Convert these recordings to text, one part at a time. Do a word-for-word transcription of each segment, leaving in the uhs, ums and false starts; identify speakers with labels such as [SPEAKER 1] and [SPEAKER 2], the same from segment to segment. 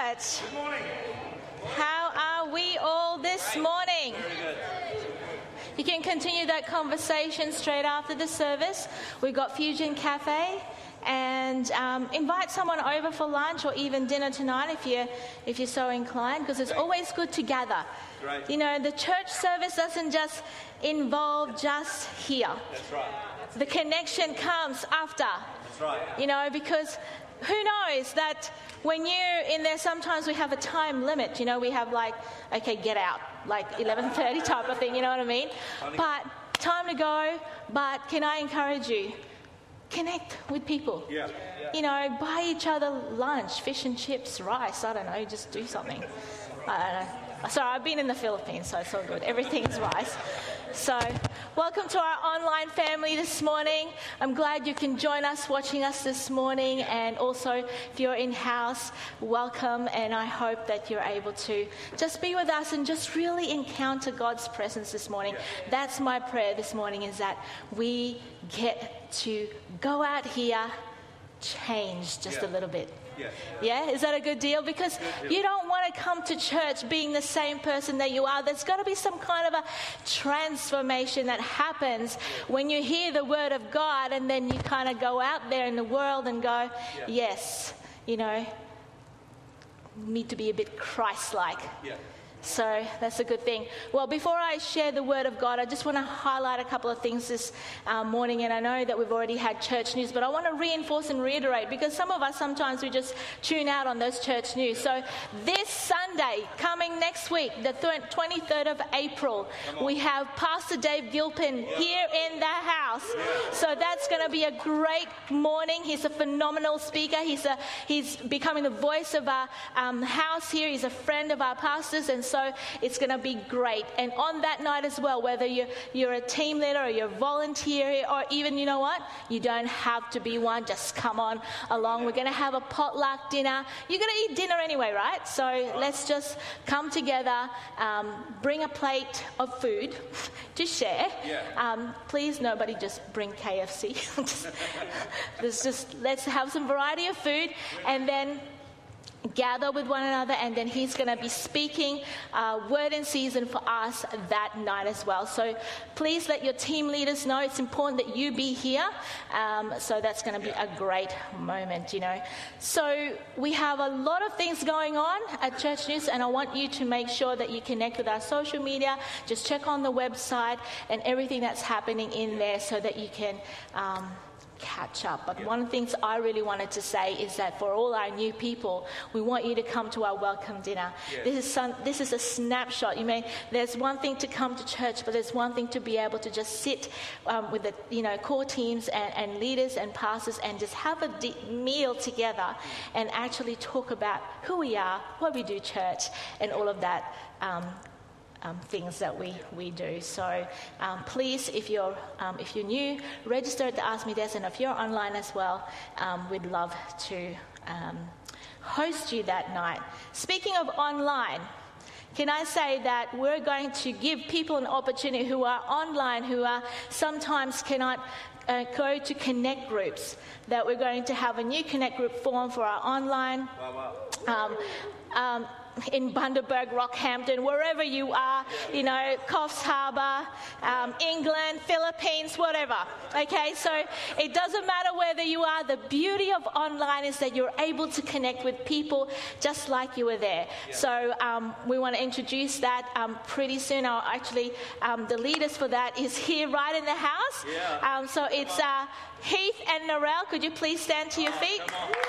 [SPEAKER 1] church.
[SPEAKER 2] Good morning.
[SPEAKER 1] How are we all this morning?
[SPEAKER 2] Very good.
[SPEAKER 1] You can continue that conversation straight after the service. We've got Fusion Cafe, and um, invite someone over for lunch or even dinner tonight if you're, if you're so inclined, because it's always good to gather.
[SPEAKER 2] Great.
[SPEAKER 1] You know, the church service doesn't just involve just here.
[SPEAKER 2] That's right.
[SPEAKER 1] The connection comes after.
[SPEAKER 2] That's right.
[SPEAKER 1] You know, because who knows that when you're in there, sometimes we have a time limit. You know, we have like, okay, get out, like eleven thirty type of thing, you know what I mean?
[SPEAKER 2] Funny.
[SPEAKER 1] But time to go, but can I encourage you? Connect with people.
[SPEAKER 2] Yeah.
[SPEAKER 1] You know, buy each other lunch, fish and chips, rice, I don't know, just do something. I don't know. Sorry, I've been in the Philippines, so it's all good. Everything's rice. So, welcome to our online family this morning. I'm glad you can join us, watching us this morning. And also, if you're in-house, welcome. And I hope that you're able to just be with us and just really encounter God's presence this morning. That's my prayer this morning, is that we get to go out here, change just
[SPEAKER 2] Yeah.
[SPEAKER 1] a little bit.
[SPEAKER 2] Yeah.
[SPEAKER 1] Yeah, is that a good deal? Because you don't want to come to church being the same person that you are. There's got to be some kind of a transformation that happens when you hear the word of God, and then you kind of go out there in the world and go, yes, you know, need to be a bit Christ-like.
[SPEAKER 2] Yeah.
[SPEAKER 1] So that's a good thing. Well, before I share the Word of God, I just want to highlight a couple of things this uh, morning. And I know that we've already had church news, but I want to reinforce and reiterate, because some of us, sometimes we just tune out on those church news. So this Sunday, coming next week, the twenty-third of April, we have Pastor Dave Gilpin here in the house. So that's going to be a great morning. He's a phenomenal speaker. He's, a, he's becoming the voice of our um, house here. He's a friend of our pastors, and so it's going to be great. And on that night as well, whether you're, you're a team leader or you're a volunteer, or even, you know what, you don't have to be one, just come on along. We're going to have a potluck dinner. You're going to eat dinner anyway, right? So let's just come together, um, bring a plate of food to share.
[SPEAKER 2] Yeah.
[SPEAKER 1] Um, please, nobody just bring K F C. just, let's just, let's have some variety of food, and then gather with one another, and then he's going to be speaking uh, word in season for us that night as well. So please let your team leaders know it's important that you be here. Um, so that's going to be a great moment, you know. So we have a lot of things going on at Church News, and I want you to make sure that you connect with our social media. Just check on the website and everything that's happening in there, so that you can Um, catch up. But one of the things I really wanted to say is that for all our new people, we want you to come to our welcome dinner.
[SPEAKER 2] Yes.
[SPEAKER 1] This is some, this is a snapshot. You mean there's one thing to come to church, but there's one thing to be able to just sit um, with the you know core teams and, and leaders and pastors and just have a de- meal together and actually talk about who we are, why we do church, and all of that. Um, Um, things that we, we do. So um, please, if you're um, if you're new, register at the Ask Me Des, and if you're online as well, um, we'd love to um, host you that night. Speaking of online, can I say that we're going to give people an opportunity who are online, who are sometimes cannot uh, go to connect groups, that we're going to have a new connect group form for our online.
[SPEAKER 2] Wow, wow.
[SPEAKER 1] Um, um, in Bundaberg, Rockhampton, wherever you are, you know, Coffs Harbour, um, England, Philippines, whatever. Okay, so it doesn't matter whether you are. The beauty of online is that you're able to connect with people just like you were there.
[SPEAKER 2] Yeah.
[SPEAKER 1] So um, we want to introduce that um, pretty soon. I'll actually, um, the leaders for that is here right in the house.
[SPEAKER 2] Yeah.
[SPEAKER 1] Um, so it's uh, Heath and Narelle. Could you please stand to your feet?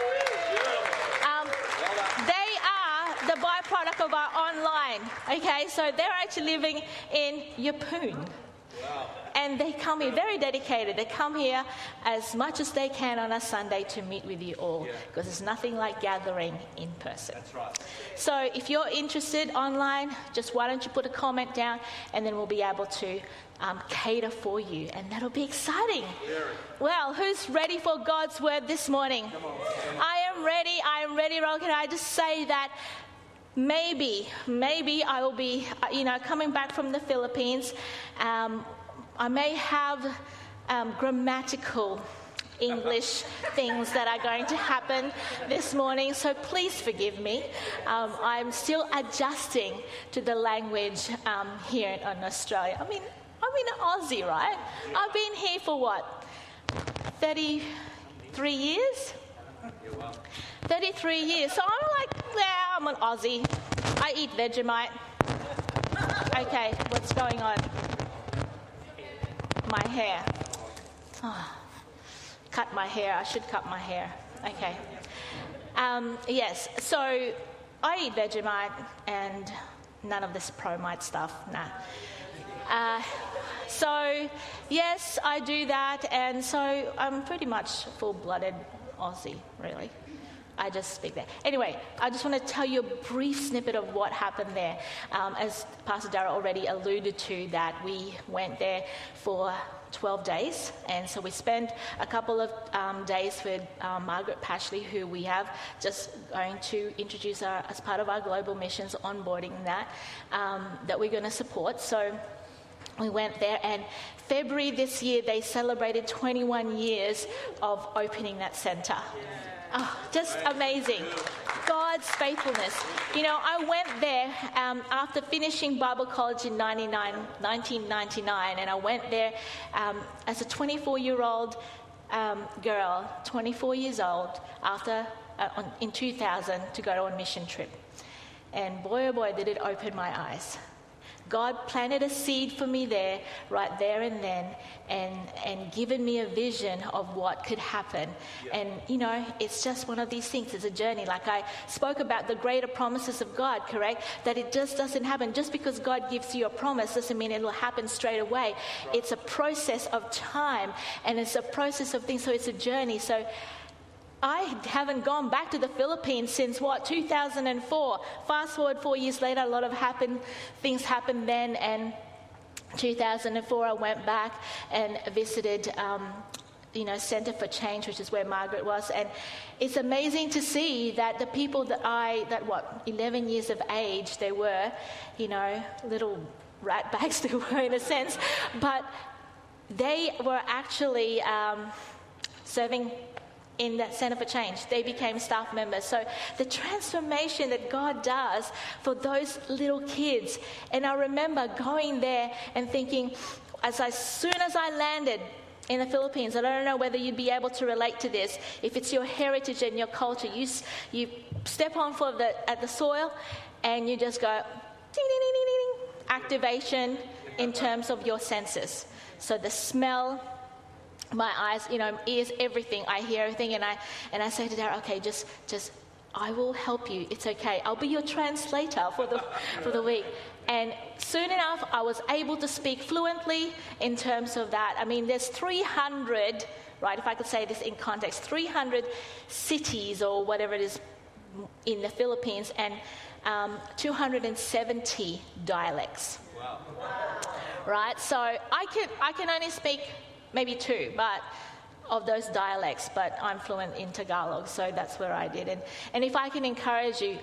[SPEAKER 1] Um, they the byproduct of our online, okay? So they're actually living in Yeppoon.
[SPEAKER 2] Wow.
[SPEAKER 1] And they come here, very dedicated. They come here as much as they can on a Sunday to meet with you all, because there's nothing like gathering in person.
[SPEAKER 2] That's right.
[SPEAKER 1] So if you're interested online, just why don't you put a comment down, and then we'll be able to um, cater for you, and that'll be exciting.
[SPEAKER 2] Very.
[SPEAKER 1] Well, who's ready for God's word this morning?
[SPEAKER 2] Come on.
[SPEAKER 1] I am ready. I am ready, Ron. Can I just say that Maybe, maybe I will be, you know, coming back from the Philippines. Um, I may have um, grammatical English things that are going to happen this morning, so please forgive me. Um, I'm still adjusting to the language um, here in Australia. I mean, I'm in Aussie, right? I've been here for what, thirty-three years? thirty-three years. So I'm like, yeah, I'm an Aussie. I eat Vegemite. Okay, what's going on? My hair. Oh, cut my hair. I should cut my hair. Okay. Um, yes, so I eat Vegemite and none of this Promite stuff. Nah. Uh, so, yes, I do that, and so I'm pretty much full-blooded Aussie, really. I just speak there. Anyway, I just want to tell you a brief snippet of what happened there. Um, as Pastor Darrell already alluded to, that we went there for twelve days, and so we spent a couple of um, days with um, Margaret Pashley, who we have just going to introduce our, as part of our global missions onboarding that, um, that we're going to support. So we went there, and February this year they celebrated twenty-one years of opening that centre. Oh, just amazing. God's faithfulness. You know, I went there um, after finishing Bible college in nineteen ninety-nine, and I went there um, as a twenty-four-year-old um, girl, twenty-four years old, after uh, on, in two thousand to go on a mission trip. And boy, oh boy, did it open my eyes. God planted a seed for me there, right there and then, and and given me a vision of what could happen. Yeah. And, you know, it's just one of these things. It's a journey. Like I spoke about the greater promises of God, correct? That it just doesn't happen. Just because God gives you a promise doesn't mean it'll happen straight away. Right. It's a process of time, and it's a process of things. So it's a journey. So I haven't gone back to the Philippines since, what, two thousand four. Fast forward four years later, a lot of happen, things happened then, and two thousand four I went back and visited, um, you know, Centre for Change, which is where Margaret was, and it's amazing to see that the people that I, that what, eleven years of age they were, you know, little rat bags they were in a sense, but they were actually um, serving in that Centre for Change. They became staff members. So the transformation that God does for those little kids. And I remember going there and thinking, as, I, as soon as I landed in the Philippines, I don't know whether you'd be able to relate to this. If it's your heritage and your culture, you you step on for the at the soil and you just go ding, ding, ding, ding, ding, activation in terms of your senses. So the smell, my eyes, you know, ears, everything. I hear everything, and I and I say to Darrell, okay, just just I will help you. It's okay. I'll be your translator for the for the week. And soon enough, I was able to speak fluently in terms of that. I mean, there's three hundred, right? If I could say this in context, three hundred cities or whatever it is in the Philippines, and um, two hundred seventy dialects. Wow. Right. So I can I can only speak maybe two, but of those dialects, but I'm fluent in Tagalog, so that's where I did it. And if I can encourage you,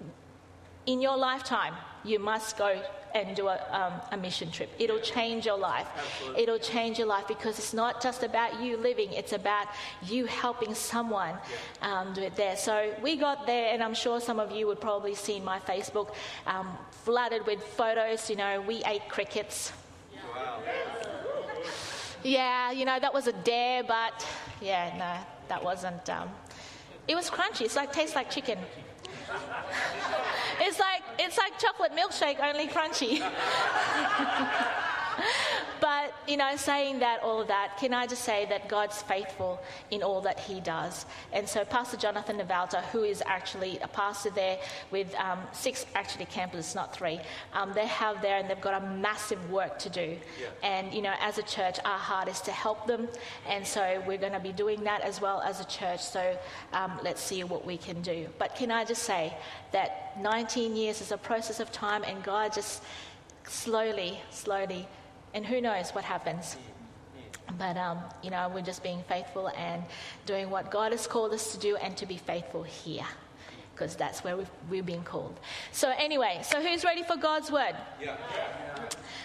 [SPEAKER 1] in your lifetime, you must go and do a, um, a mission trip. It'll change your life. Absolutely. It'll change your life, because it's not just about you living, it's about you helping someone um, do it there. So we got there, and I'm sure some of you would probably see my Facebook um, flooded with photos. You know, we ate crickets. Wow. Yeah, you know, that was a dare, but yeah, no, that wasn't. Um, it was crunchy. It's like, tastes like chicken. It's like it's like chocolate milkshake, only crunchy. But, you know, saying that, all of that, can I just say that God's faithful in all that he does. And so Pastor Jonathan Navalta, who is actually a pastor there with um, six, actually campuses, not three, um, they have there, and they've got a massive work to do. Yeah. And, you know, as a church, our heart is to help them. And so we're going to be doing that as well as a church. So um, let's see what we can do. But can I just say that nineteen years is a process of time, and God just slowly, slowly, and who knows what happens. But, um, you know, we're just being faithful and doing what God has called us to do, and to be faithful here, because that's where we've, we've been called. So anyway, so who's ready for God's word? Yeah.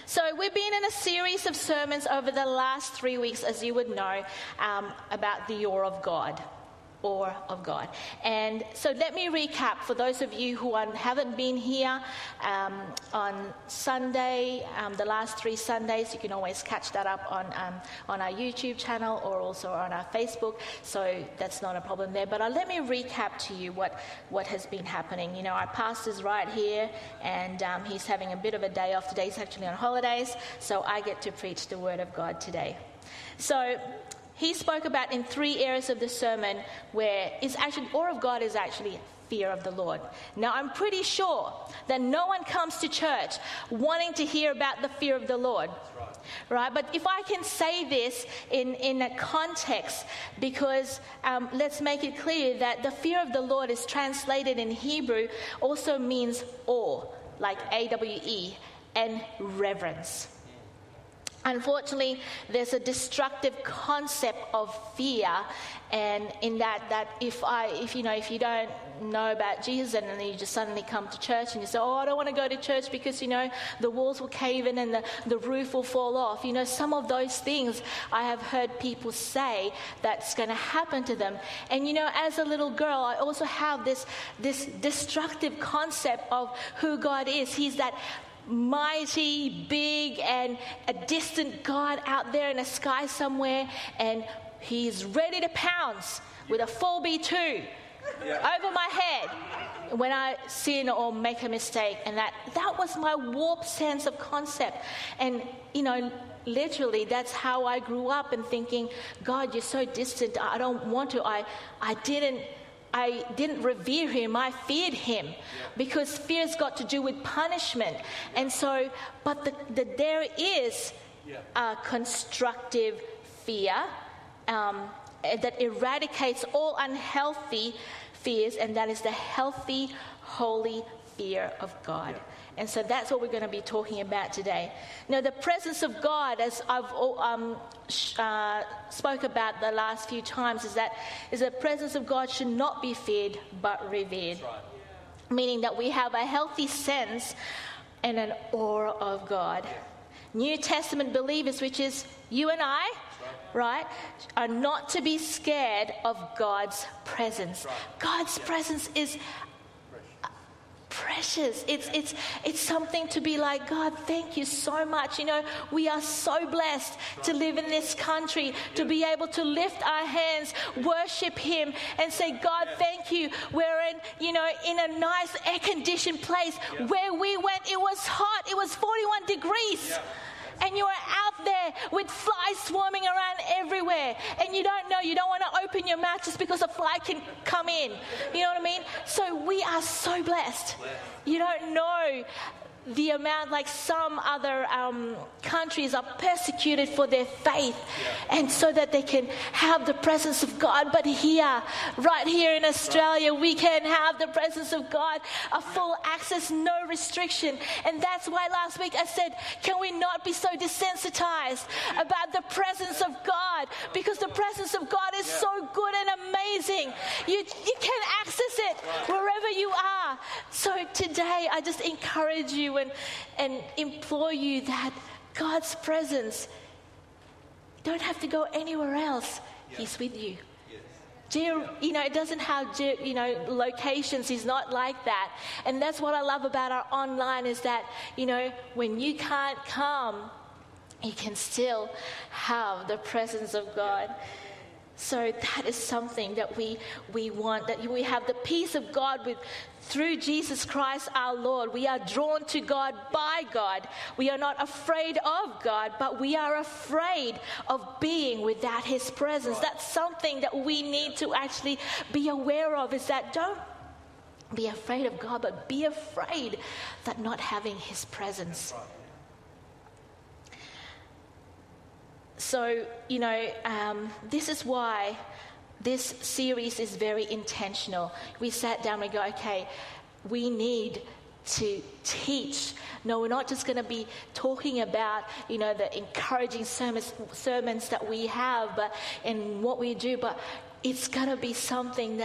[SPEAKER 1] So we've been in a series of sermons over the last three weeks, as you would know, um, about the awe of God. Awe of God. And so let me recap for those of you who are, haven't been here um, on Sunday, um, the last three Sundays. You can always catch that up on um, on our YouTube channel or also on our Facebook. So that's not a problem there. But uh, let me recap to you what, what has been happening. You know, our pastor's right here, and um, he's having a bit of a day off today. He's actually on holidays, so I get to preach the Word of God today. So he spoke about in three areas of the sermon where it's actually, awe of God is actually fear of the Lord. Now, I'm pretty sure that no one comes to church wanting to hear about the fear of the Lord. Right? But if I can say this in, in a context, because um, let's make it clear that the fear of the Lord is translated in Hebrew also means awe, like A W E, and reverence. Unfortunately, there's a destructive concept of fear, and in that, that if I, if you know, if you don't know about Jesus and then you just suddenly come to church and you say, oh, I don't want to go to church because, you know, the walls will cave in and the, the roof will fall off. You know, some of those things I have heard people say that's going to happen to them. And, you know, as a little girl, I also have this, this destructive concept of who God is. He's that mighty, big, and a distant God out there in the sky somewhere, and he's ready to pounce with a four B two yeah. over my head when I sin or make a mistake. And that that was my warped sense of concept. And, you know, literally that's how I grew up, and thinking, God, you're so distant, I don't want to. I, I didn't I didn't revere him, I feared him, because fear's got to do with punishment. And so, but the, the, there is a constructive fear um, that eradicates all unhealthy fears, and that is the healthy, holy fear of God. And so that's what we're going to be talking about today. Now, the presence of God, as I've um, uh, spoke about the last few times, is that is the presence of God should not be feared but revered. Right. Meaning that we have a healthy sense and an awe of God. New Testament believers, which is you and I, right, are not to be scared of God's presence. God's presence is precious. It's it's it's something to be like, God, thank you so much. You know, we are so blessed to live in this country, to be able to lift our hands, worship him, and say, God, thank you. We're in, you know, in a nice air-conditioned place. Where we went, it was hot. It was forty-one degrees. And you are out there with flies swarming around everywhere. And you don't know, you don't want to open your mouth just because a fly can come in. You know what I mean? So we are so blessed. You don't know the amount, like some other um, countries are persecuted for their faith, yeah. and so that they can have the presence of God. But here, right here in Australia, we can have the presence of God, a full access, no restriction. And that's why last week I said, can we not be so desensitized about the presence of God? Because the presence of God is so good and amazing. You, you can access it wherever you are. So today, I just encourage you and, and implore you that God's presence, you don't have to go anywhere else. Yeah. He's with you. Yes. Geo, you know, it doesn't have, geo, you know, locations. He's not like that. And that's what I love about our online, is that, you know, when you can't come, you can still have the presence of God. So that is something that we we want, that we have the peace of God with through Jesus Christ our Lord. We are drawn to God by God. We are not afraid of God, but we are afraid of being without his presence. That's something that we need to actually be aware of, is that don't be afraid of God, but be afraid that not having his presence. So, you know, um, this is why this series is very intentional. We sat down and we go, okay, we need to teach. No, we're not just going to be talking about, you know, the encouraging sermons, sermons that we have, but in what we do, but it's going to be something that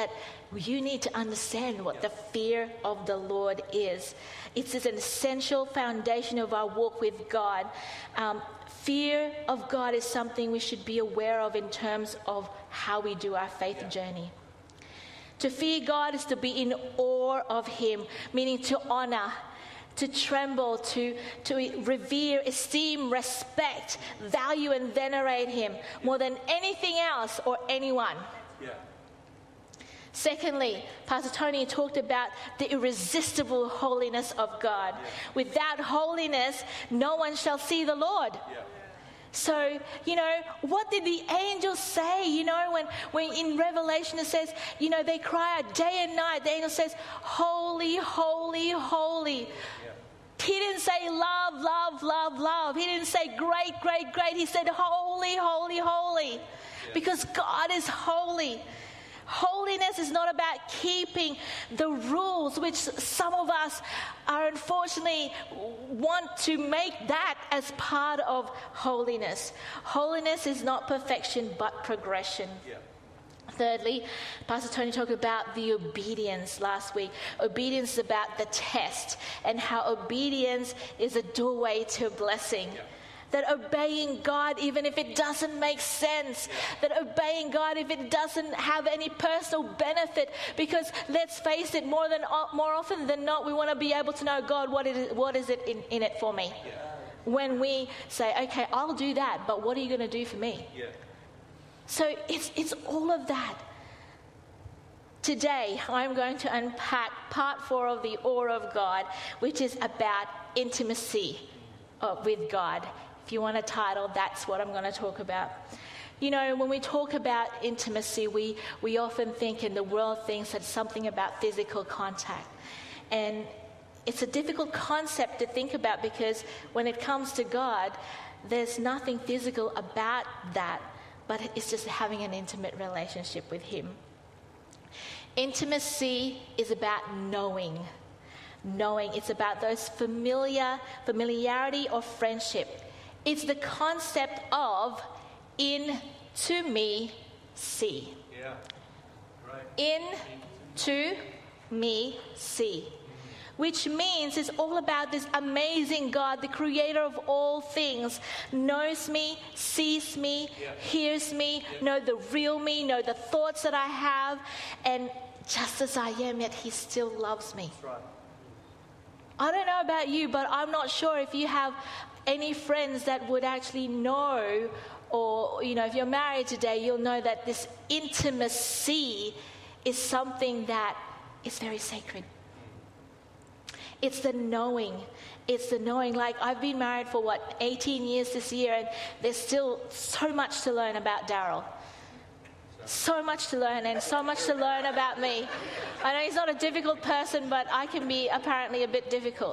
[SPEAKER 1] you need to understand what the fear of the Lord is. It's an essential foundation of our walk with God. Um, fear of God is something we should be aware of in terms of how we do our faith journey. To fear God is to be in awe of Him, meaning to honor, to tremble, to, to revere, esteem, respect, value, and venerate Him more than anything else or anyone. Yeah. Secondly, Pastor Tony talked about the irresistible holiness of God. Yeah. Without holiness, no one shall see the Lord. Yeah. So, you know, what did the angels say? You know, when, when in Revelation it says, you know, they cry out day and night. The angel says, holy, holy, holy. Yeah. He didn't say love, love, love, love. He didn't say great, great, great. He said holy, holy, holy. Yeah. Because God is holy. Holiness is not about keeping the rules, which some of us are unfortunately want to make that as part of holiness. Holiness is not perfection, but progression. Yeah. Thirdly, Pastor Tony talked about the obedience last week. Obedience is about the test and how obedience is a doorway to a blessing. Yeah. That obeying God, even if it doesn't make sense, that obeying God, if it doesn't have any personal benefit, because let's face it, more than more often than not, we want to be able to know, God, what is what is it in, in it for me? Yeah. When we say, okay, I'll do that, but what are you going to do for me? Yeah. So it's it's all of that. Today, I'm going to unpack part four of the awe of God, which is about intimacy uh, with God. If you want a title, that's what I'm going to talk about. You know, when we talk about intimacy, we, we often think, and the world thinks, it's something about physical contact. And it's a difficult concept to think about, because when it comes to God, there's nothing physical about that, but it's just having an intimate relationship with Him. Intimacy is about knowing. Knowing. It's about those familiar, familiarity or friendship. It's the concept of in to me see. Yeah. Right. In to me see. Which means it's all about this amazing God, the creator of all things, knows me, sees me, yeah. hears me, yeah. know the real me, know the thoughts that I have, and just as I am, yet He still loves me. That's right. I don't know about you, but I'm not sure if you have any friends that would actually know, or, you know, if you're married today, you'll know that this intimacy is something that is very sacred. It's the knowing. It's the knowing. Like, I've been married for, what, eighteen years this year, and there's still so much to learn about Daryl. So much to learn, and so much to learn about me. I know he's not a difficult person, but I can be apparently a bit difficult.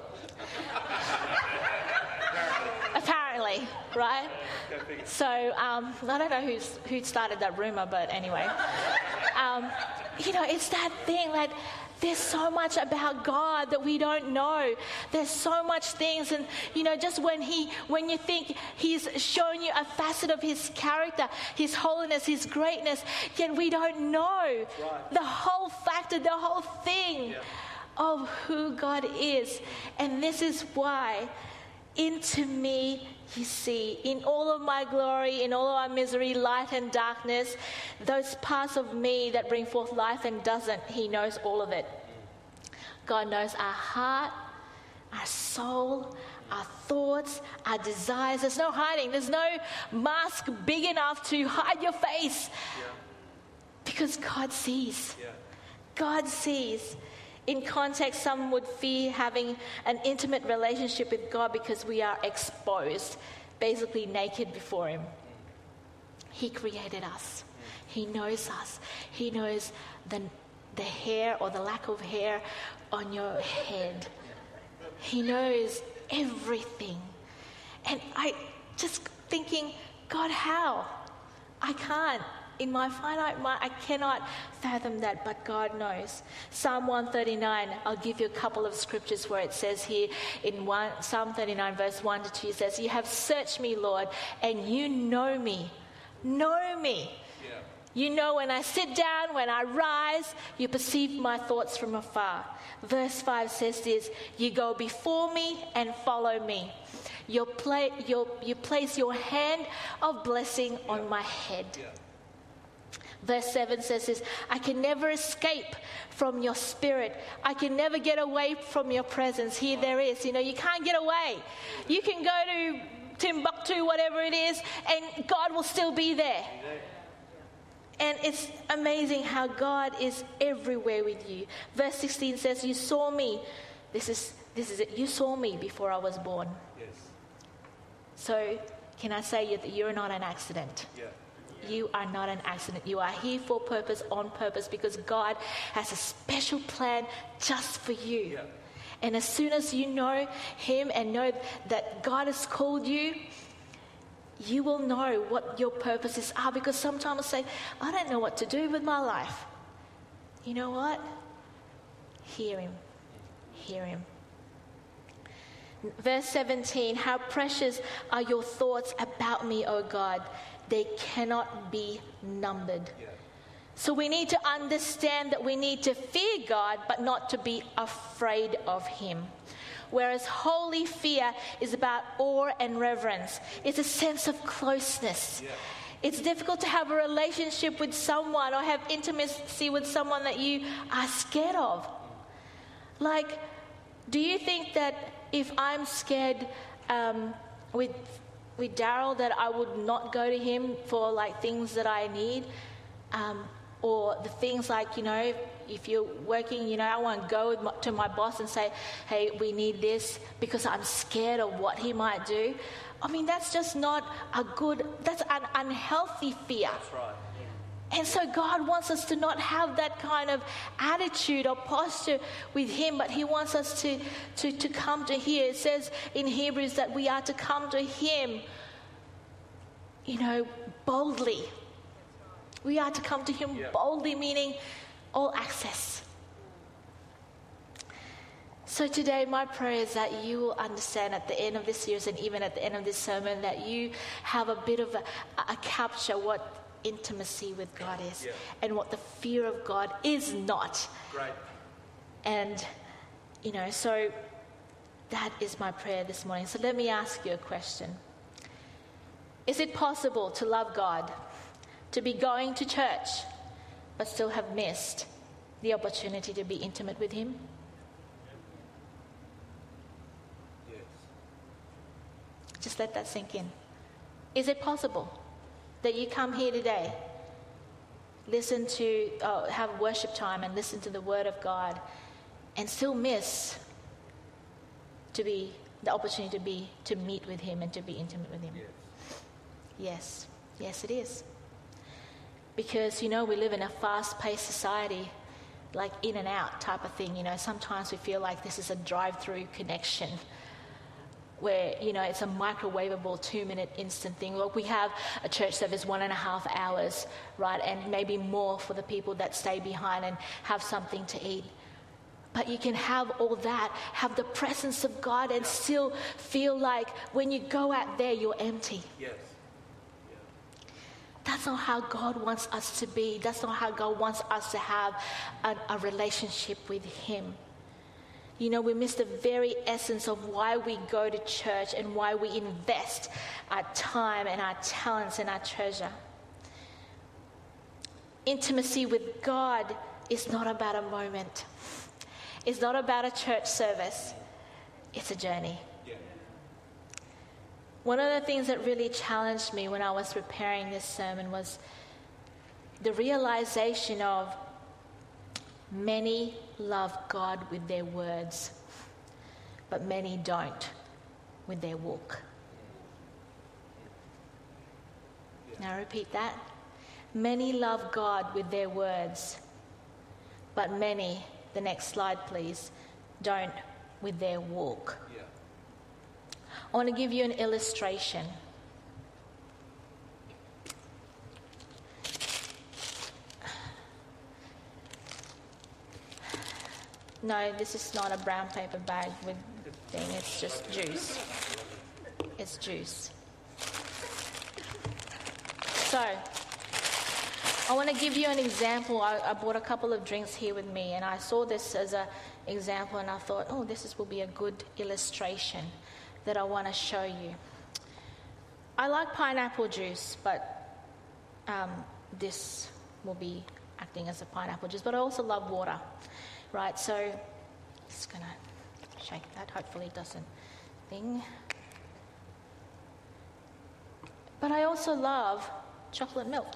[SPEAKER 1] Apparently, right? So, um, I don't know who's, who started that rumor, but anyway. Um, you know, it's that thing, like, there's so much about God that we don't know. There's so much things, and you know, just when he, when you think He's shown you a facet of His character, His holiness, His greatness, yet we don't know right. the whole factor, the whole thing yeah. of who God is. And this is why, into me you see, in all of my glory, in all of my misery, light and darkness, those parts of me that bring forth life and doesn't, He knows all of it. God knows our heart, our soul, our thoughts, our desires. There's no hiding. There's no mask big enough to hide your face. Yeah. Because God sees. Yeah. God sees. In context, some would fear having an intimate relationship with God because we are exposed, basically naked before Him. He created us. He knows us. He knows the, the hair or the lack of hair on your head. He knows everything. And I just thinking, God, how? I can't. In my finite mind, I cannot fathom that, but God knows. Psalm one thirty-nine, I'll give you a couple of scriptures where it says here in one, Psalm thirty-nine, verse one to two, it says, "You have searched me, Lord, and you know me." Know me. Yeah. You know when I sit down, when I rise, you perceive my thoughts from afar. Verse five says this, you go before me and follow me. You play, you you place your hand of blessing yeah. on my head. Yeah. Verse seven says this, I can never escape from your spirit. I can never get away from your presence. Here there is, you know, you can't get away. You can go to Timbuktu, whatever it is, and God will still be there. And it's amazing how God is everywhere with you. Verse sixteen says, you saw me. This is this is it. You saw me before I was born. Yes. So can I say that you're not an accident? Yeah. You are not an accident. You are here for purpose, on purpose, because God has a special plan just for you. Yeah. And as soon as you know Him and know that God has called you, you will know what your purposes are. Because sometimes I say, I don't know what to do with my life. You know what? Hear Him. Hear Him. Verse seventeen, how precious are your thoughts about me, O God. They cannot be numbered. Yeah. So we need to understand that we need to fear God, but not to be afraid of Him. Whereas holy fear is about awe and reverence. It's a sense of closeness. Yeah. It's difficult to have a relationship with someone or have intimacy with someone that you are scared of. Like, do you think that if I'm scared um, with with Daryl that I would not go to him for like things that I need? Um, or the things like, you know, if you're working, you know, I won't go with my, to my boss and say, hey, we need this because I'm scared of what he might do. I mean, that's just not a good, that's an unhealthy fear. That's right. And so God wants us to not have that kind of attitude or posture with Him, but He wants us to, to, to come to Him. It says in Hebrews that we are to come to Him, you know, boldly. We are to come to Him yeah. boldly, meaning all access. So today my prayer is that you will understand at the end of this series and even at the end of this sermon that you have a bit of a, a capture what intimacy with God is yeah. and what the fear of God is not. Great. And, you know, so that is my prayer this morning. So let me ask you a question. Is it possible to love God, to be going to church, but still have missed the opportunity to be intimate with Him? Yes. Just let that sink in. Is it possible that you come here today, listen to, uh, have worship time and listen to the Word of God and still miss to be, the opportunity to be, to meet with Him and to be intimate with Him? Yes. Yes, yes it is. Because, you know, we live in a fast-paced society, like in and out type of thing. You know, sometimes we feel like this is a drive-through connection where, you know, it's a microwavable two-minute instant thing. Look, we have a church service one and a half hours, right, and maybe more for the people that stay behind and have something to eat. But you can have all that, have the presence of God and still feel like when you go out there, you're empty. Yes. That's not how God wants us to be. That's not how God wants us to have a, a relationship with Him. You know, we miss the very essence of why we go to church and why we invest our time and our talents and our treasure. Intimacy with God is not about a moment. It's not about a church service. It's a journey. One of the things that really challenged me when I was preparing this sermon was the realization of many love God with their words, but many don't with their walk. Now I repeat that. Many love God with their words, but many, the next slide please, don't with their walk. Yeah. I want to give you an illustration. No, this is not a brown paper bag with thing. It's just juice. It's juice. So, I want to give you an example. I, I bought a couple of drinks here with me, and I saw this as an example, and I thought, oh, this is, will be a good illustration that I want to show you. I like pineapple juice, but um, this will be acting as a pineapple juice. But I also love water, right? So just going to shake that. Hopefully it doesn't thing. But I also love chocolate milk.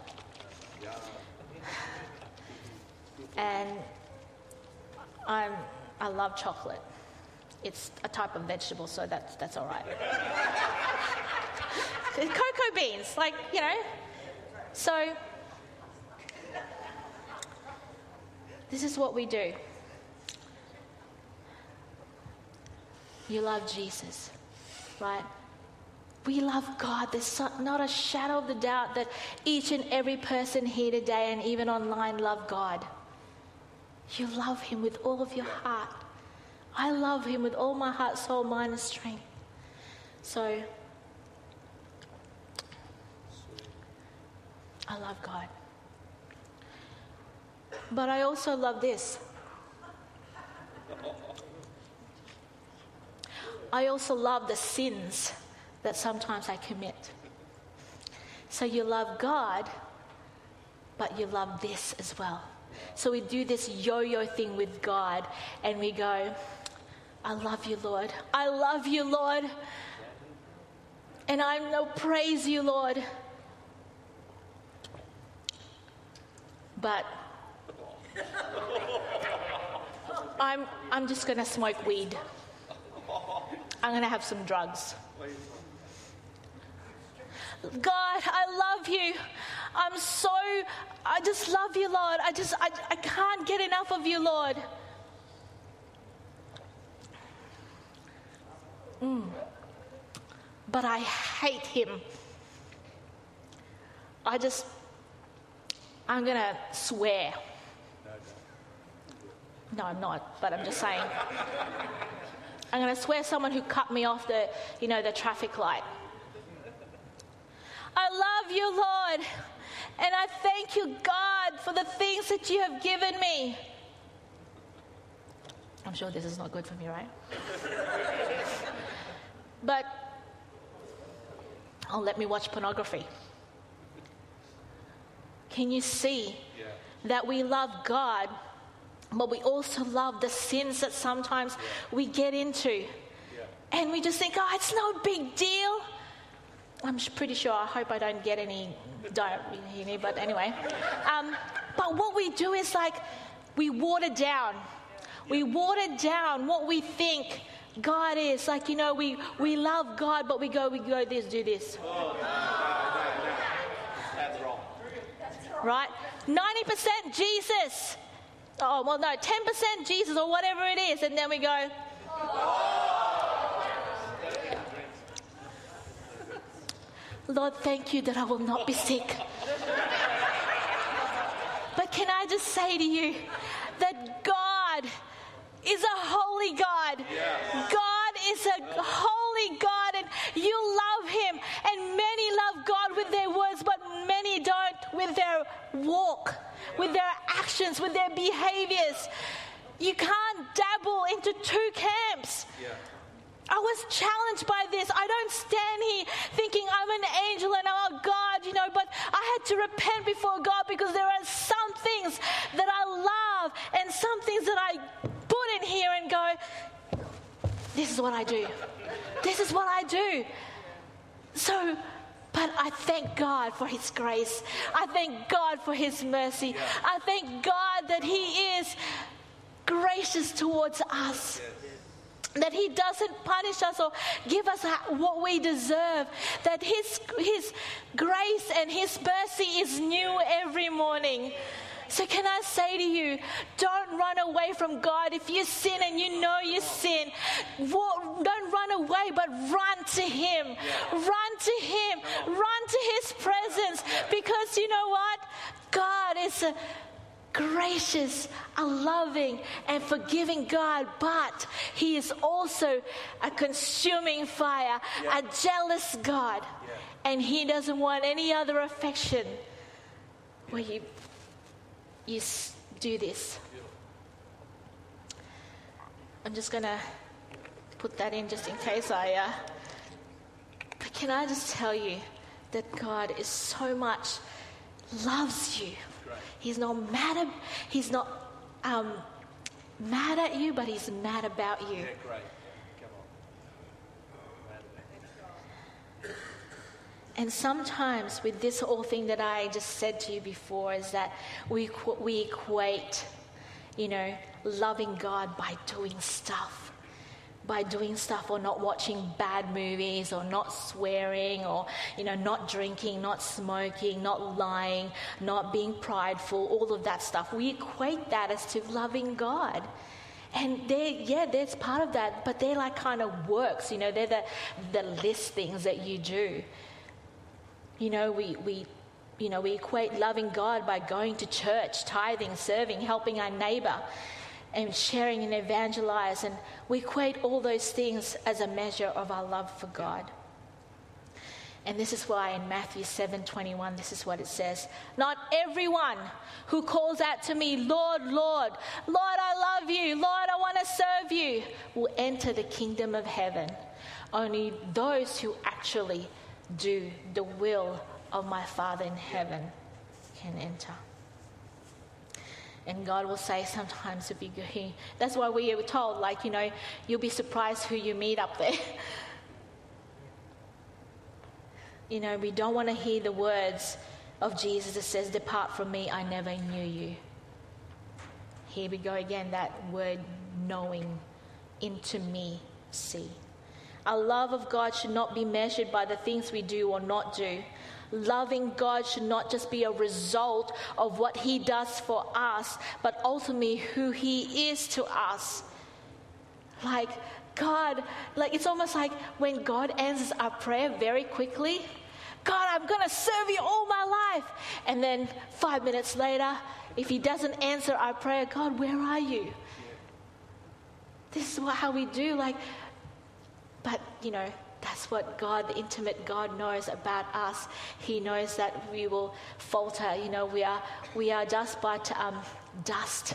[SPEAKER 1] And I'm, I love chocolate. It's a type of vegetable, so that's, that's all right. Cocoa beans, like, you know. So this is what we do. You love Jesus, right? We love God. There's not a shadow of the doubt that each and every person here today and even online love God. You love him with all of your heart. I love him with all my heart, soul, mind, and strength. So, I love God. But I also love this. I also love the sins that sometimes I commit. So you love God, but you love this as well. So we do this yo-yo thing with God, and we go, I love you, Lord. I love you, Lord. And I know praise you, Lord. But I'm I'm just going to smoke weed. I'm going to have some drugs. God, I love you. I'm so, I just love you, Lord. I just, I, I can't get enough of you, Lord. Mm. But I hate him. I just, I'm going to swear. No, I'm not, but I'm just saying. I'm going to swear someone who cut me off the, you know, the traffic light. I love you, Lord, and I thank you, God, for the things that you have given me. I'm sure this is not good for me, right? But, oh, let me watch pornography. Can you see yeah. that we love God, but we also love the sins that sometimes yeah. we get into? Yeah. And we just think, oh, it's no big deal. I'm pretty sure, I hope I don't get any diarrhea, but anyway. Um, but what we do is like, we water down. We water down what we think God is. Like, you know, we, we love God, but we go, we go this, do this. Oh, no, no, no. That's wrong. Right? ninety percent Jesus. Oh, well, no, ten percent Jesus or whatever it is. And then we go, Lord, thank you that I will not be sick. But can I just say to you that God is a holy God. Yeah. God is a holy God, and you love him. And many love God with their words, but many don't with their walk, with their actions, with their behaviors. You can't dabble into two camps. Yeah. I was challenged by this. I don't stand here thinking I'm an angel and oh God, you know, but I had to repent before God because there are some things that I love and some things that I put in here and go, this is what I do. This is what I do. So, but I thank God for his grace. I thank God for his mercy. I thank God that he is gracious towards us. That he doesn't punish us or give us what we deserve. That his his grace and his mercy is new every morning. So can I say to you, don't run away from God. If you sin and you know you sin, don't run away, but run to him. Run to him. Run to his presence. Because you know what? God is a gracious, a loving and forgiving God, but he is also a consuming fire, yeah. a jealous God, yeah. and he doesn't want any other affection where you, you s- do this. I'm just going to put that in just in case I... Uh, but can I just tell you that God is so much, loves you. He's not mad at, he's not um, mad at you, but he's mad about you.
[SPEAKER 2] Yeah, great. Come on.
[SPEAKER 1] And sometimes with this whole thing that I just said to you before is that we we equate, you know, loving God by doing stuff. By doing stuff or not watching bad movies or not swearing or, you know, not drinking, not smoking, not lying, not being prideful, all of that stuff. We equate that as to loving God. And they're, yeah, that's part of that, but they're like kind of works, you know, they're the, the list things that you do. You know, we, we, you know, we equate loving God by going to church, tithing, serving, helping our neighbor, and sharing and evangelize, and we equate all those things as a measure of our love for God. And this is why in Matthew seven twenty-one, this is what it says. Not everyone who calls out to me, Lord, Lord, Lord, I love you, Lord, I want to serve you, will enter the kingdom of heaven. Only those who actually do the will of my Father in heaven can enter. And God will say sometimes, if you go here, that's why we were told, like, you know, you'll be surprised who you meet up there. You know, we don't want to hear the words of Jesus that says, depart from me, I never knew you. Here we go again, that word knowing, intimacy. Our love of God should not be measured by the things we do or not do. Loving God should not just be a result of what he does for us, but ultimately who he is to us. Like God, like it's almost like when God answers our prayer very quickly, God, I'm going to serve you all my life. And then five minutes later, if he doesn't answer our prayer, God, where are you? This is what, how we do, like, but you know, that's what God, the intimate God, knows about us. He knows that we will falter. You know, we are we are dust, but um, dust.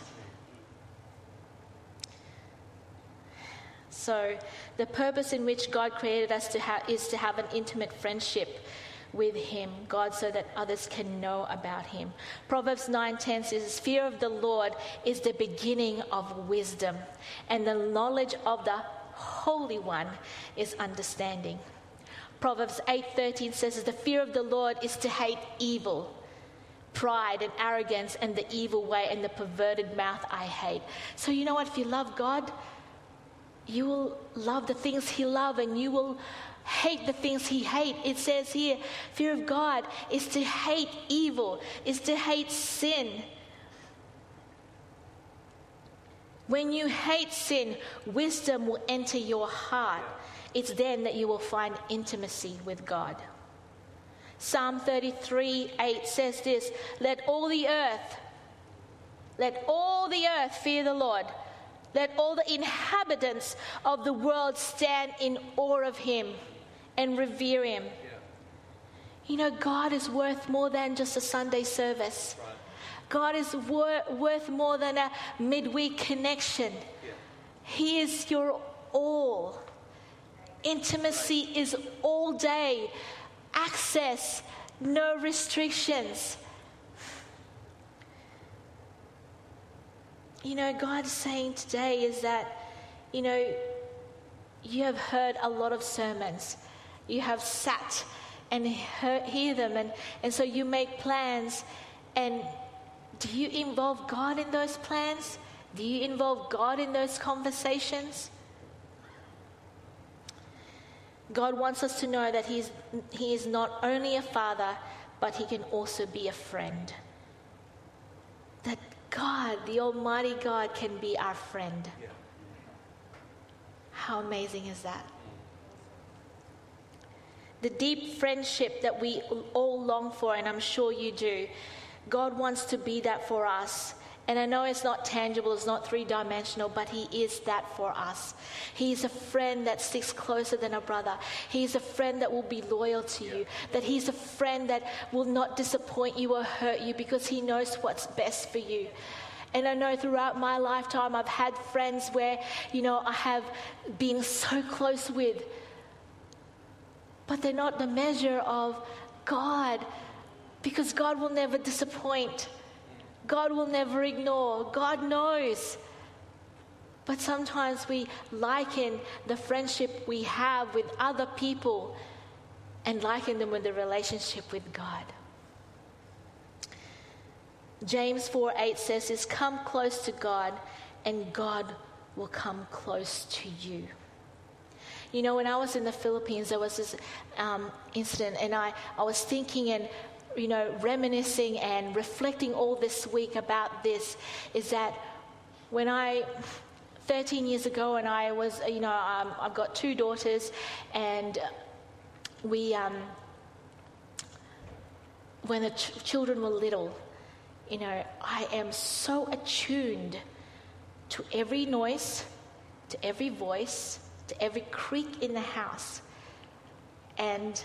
[SPEAKER 1] So, the purpose in which God created us to have is to have an intimate friendship with Him, God, so that others can know about Him. Proverbs nine ten says, "Fear of the Lord is the beginning of wisdom, and the knowledge of the Holy One is understanding." Proverbs eight thirteen says, "The fear of the Lord is to hate evil, pride and arrogance and the evil way and the perverted mouth I hate." So you know what? If you love God, you will love the things He loves and you will hate the things He hates. It says here, fear of God is to hate evil, is to hate sin. When you hate sin, wisdom will enter your heart. It's then that you will find intimacy with God. Psalm thirty-three eight says this, "Let all the earth, let all the earth fear the Lord. Let all the inhabitants of the world stand in awe of Him and revere Him." You know, God is worth more than just a Sunday service. God is wor- worth more than a midweek connection. Yeah. He is your all. Intimacy is all day. Access, no restrictions. You know, God's saying today is that, you know, you have heard a lot of sermons. You have sat and heard, hear them, and, and so you make plans. And do you involve God in those plans? Do you involve God in those conversations? God wants us to know that he's, He is not only a father, but He can also be a friend. That God, the Almighty God, can be our friend. Yeah. How amazing is that? The deep friendship that we all long for, and I'm sure you do, God wants to be that for us. And I know it's not tangible, it's not three-dimensional, but he is that for us. He is a friend that sticks closer than a brother. He is a friend that will be loyal to you. That he's a friend that will not disappoint you or hurt you because he knows what's best for you. And I know throughout my lifetime I've had friends where, you know, I have been so close with, but they're not the measure of God, because God will never disappoint. God will never ignore. God knows. But sometimes we liken the friendship we have with other people and liken them with the relationship with God. James four eight says this, come close to God and God will come close to you. You know, when I was in the Philippines, there was this um, incident, and I, I was thinking and, you know, reminiscing and reflecting all this week about this, is that when I, thirteen years ago, and I was, you know, um, I've got two daughters, and we, um, when the ch- children were little, you know, I am so attuned to every noise, to every voice, to every creak in the house. And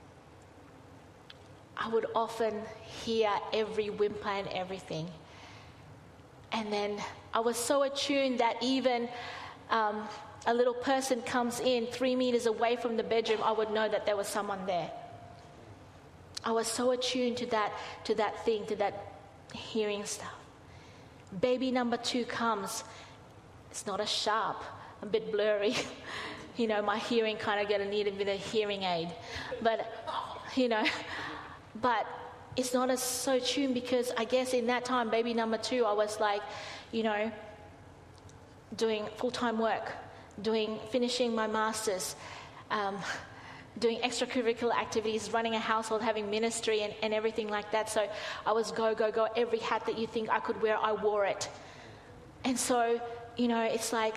[SPEAKER 1] I would often hear every whimper and everything. And then I was so attuned that even um, a little person comes in three meters away from the bedroom, I would know that there was someone there. I was so attuned to that, to that thing, to that hearing stuff. Baby number two comes. It's not as sharp, a bit blurry. You know, my hearing kind of gonna need a bit of hearing aid. But, you know, but it's not as so tuned, because I guess in that time, baby number two, I was like, you know, doing full-time work, doing, finishing my master's, um, doing extracurricular activities, running a household, having ministry and, and everything like that. So I was go, go, go. Every hat that you think I could wear, I wore it. And so, you know, it's like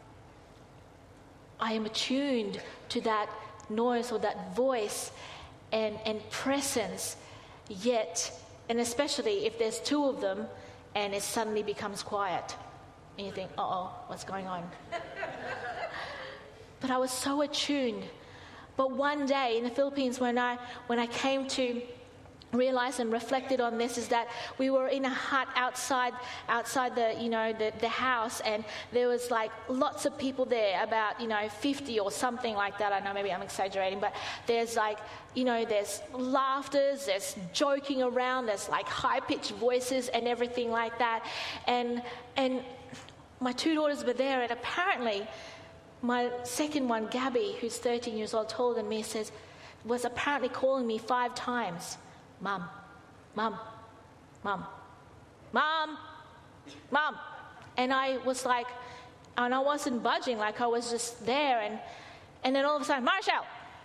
[SPEAKER 1] I am attuned to that noise or that voice and, and presence, yet, and especially if there's two of them and it suddenly becomes quiet and you think, uh-oh, what's going on? But I was so attuned. But one day in the Philippines, when I when I came to realize and reflected on this, is that we were in a hut outside outside the you know the, the house, and there was like lots of people there, about you know fifty or something like that. I know maybe I'm exaggerating, but there's like you know there's laughters, there's joking around, there's like high-pitched voices and everything like that, and and my two daughters were there, and apparently my second one, Gabby, who's thirteen years old, taller than me, says, was apparently calling me five times, Mom, Mom, Mom, Mom, Mom. And I was like, and I wasn't budging, like I was just there. And, and then all of a sudden, Marshall.